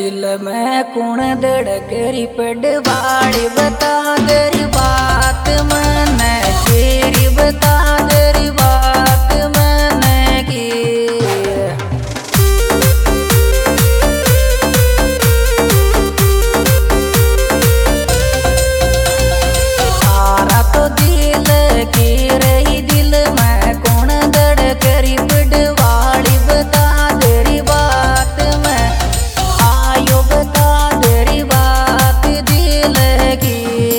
दिल में कौन धड़केरी पड़वाड़ी बता तेरी बात मैंने तेरी बता तेरी बात मैंने की सारा तो दिल की रही दिल में कौन धड़केरी पड़वाड़ी बता तेरी बात मैं आयो बता तेरी बात दिल की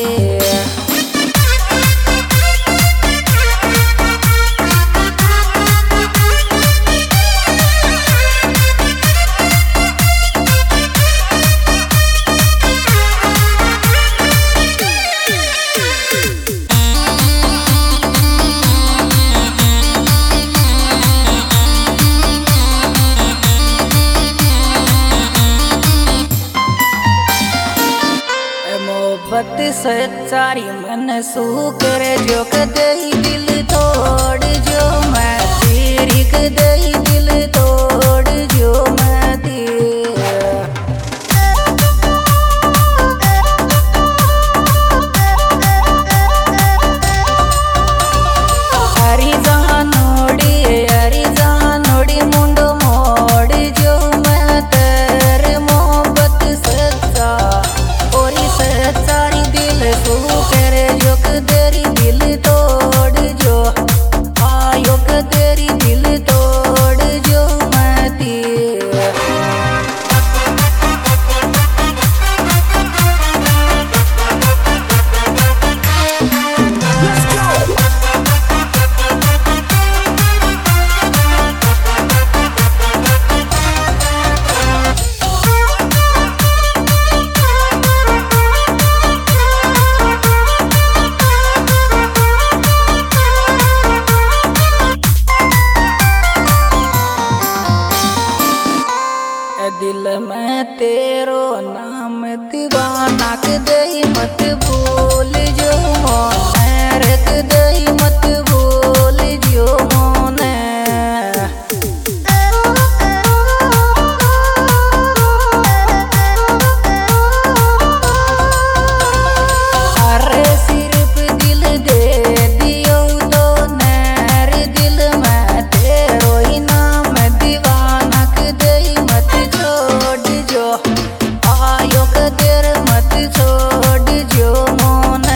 मोहब्बत सच्चारी मन सू करे जो कदई दिल तोड़ जो मैं तेरी कदई दिल तोड़ जो मैं हरी जहाँ नोड़ी मुंडो मोड़ जो मैं तेरे मोहब्बत सच्चा और सच्चारी दिल तू करे जो तेरी दिल तोड़ जो आयो तेरी दिल तोड़ जो मैं दिल में तेरो नाम दीवाना दई मत भूल जो मोने रख दई मत भूल जो मोने अरे सिर्फ दिल दे दियो तो नैर दिल में तेरो ही नाम दीवाना दई मत छोड़ जो आयो कदर मत छोड़ जो मोने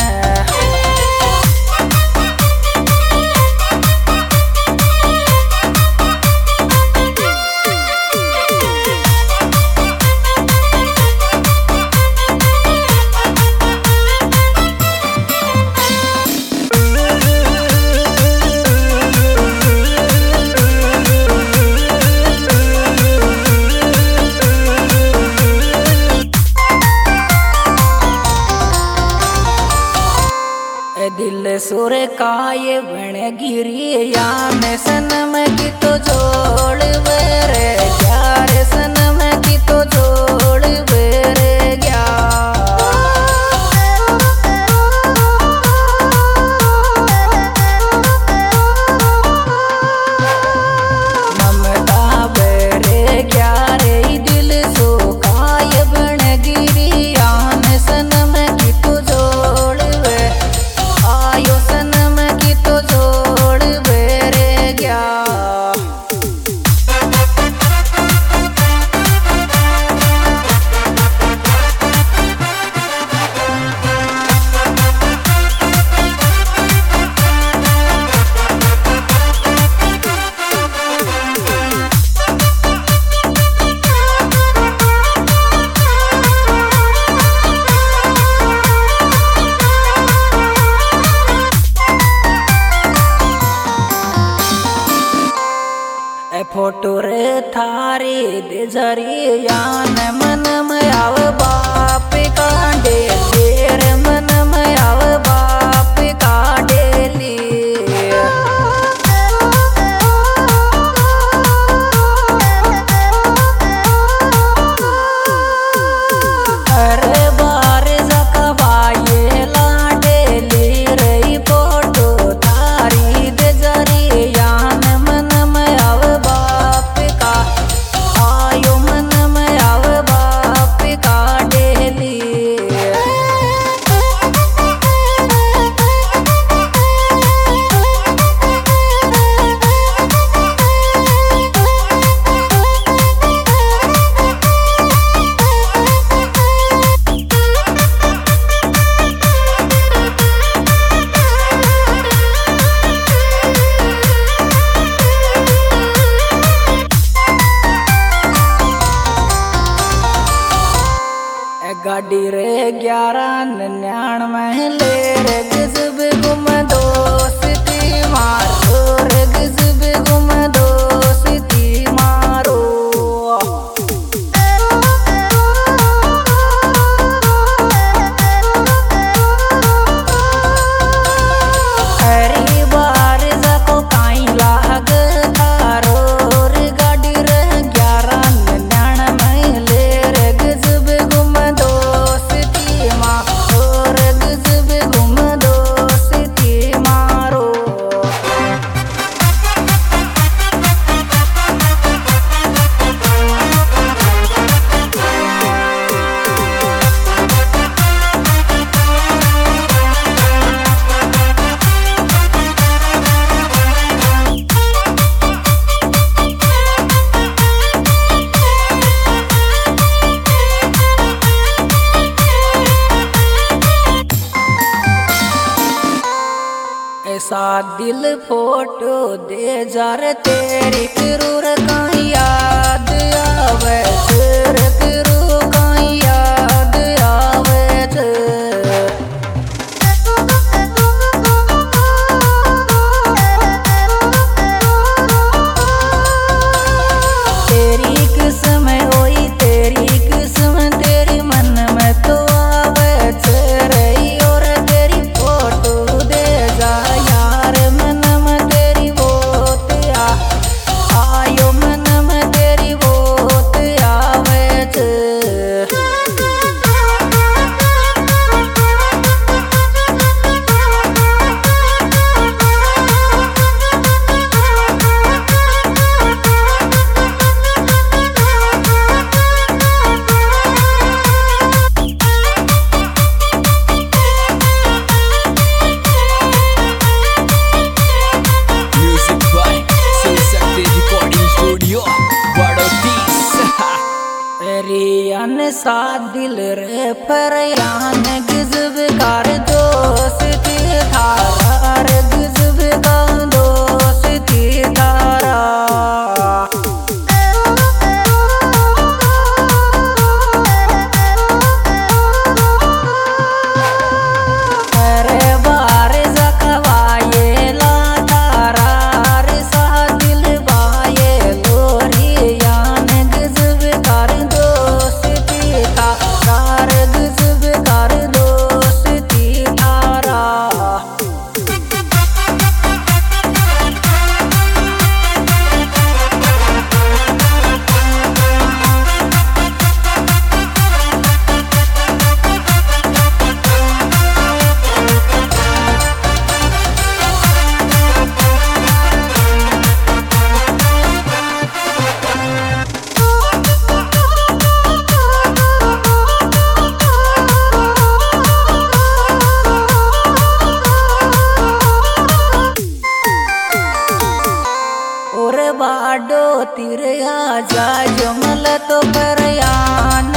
दिल सुर काय बन गिरी यान सनम की तो जोड़ बेरे यार सनम की तो जोड़ बेरे गया ममता बेरे क्या रे दिल सो काय बन गिरी यान सनम की तो जोड़ बे आयो सनम की तो जोड़ बेरे गया फोटो रे थारी दे जरी यान मन में आव बाप कांडे तेरे मन में आव बाप कांडेली अरे बार जकवाए लाडेली रही फोटो थारी दे जरी यान मन में आव बाप का आयो मन में आव बाप गाड़ी रे 1199 ले रे गजब गुम दोस्ती मारो रे गजब गुम दोस्ती मारो। हरी बार जाको काई लाग थारो रे गाड़ी रे 1199 ले रे गजब गुम दोस्ती मारो रे गजब गुम दोस्ती मारो। ऐसा दिल फोटो दे जार तेरी करूर कहीं याद आवे तेरे करू कहीं याद आवे तेरी किस्म होई तेरी किस्म तेरी मन में तो आवे तेरे और तेरी फोटो दे जा यार मन में तेरी वोट आयो मन में तेरी वोट आवे रियान सा दिल रे फरयान गजब कार दोस्ती थारा रे गजब का दोस्ती थारा। अरे बार जखवाये ला थारा रे सा दिल बाये लोरियान गजब कार दोस्ती थारा रे गजब कार दोस्ती थारा। और बाडो तिरे आजा जमल तो परयान